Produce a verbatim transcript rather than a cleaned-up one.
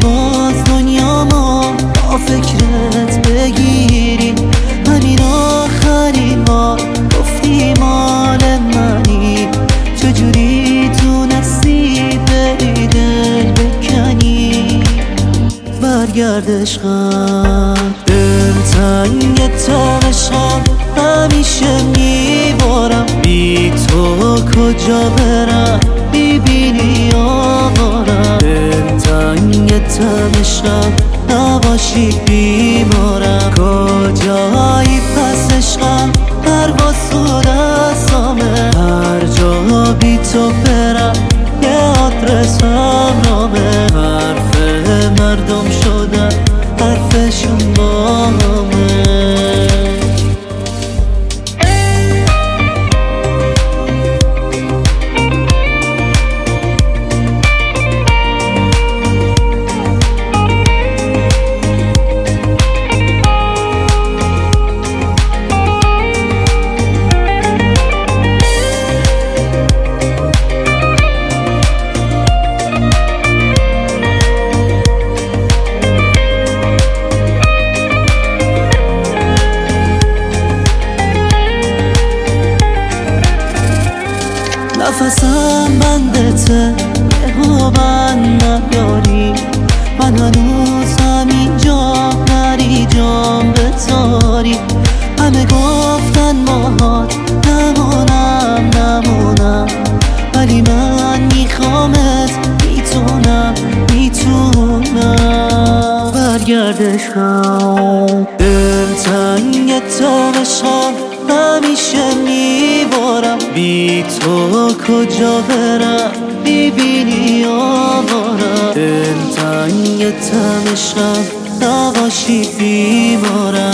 باز دنیا ما با فکرت بگیری. همین آخرین بار گفتی مال منی، چجوری تونستی بری دل بکنی؟ برگرد عشقم، دلتنگ عشقم، همیشه میبارم. بی تو کجا برم، میبینی آوارم. دلتنگ عشقم، نباشی بیمارم. کجایی پس عشقم، پرواز تو دستامه. هر جا بی تو برم یه آدرسم نامه. حرف مردم شدن حرفشون با همه. نفسم بندته یهو بند نیاری. من هنوز همینجا نری جام بتاری. همه گفتن باهات نمونم نمونم، ولی من میخوامت، میتونم میتونم. برگرد عشقم، دلتنگ عشقم، همیشه میبارم. بی تو کجا برم، میبینی آوارم. دلتنگ عشقم، نباشی بیمارم.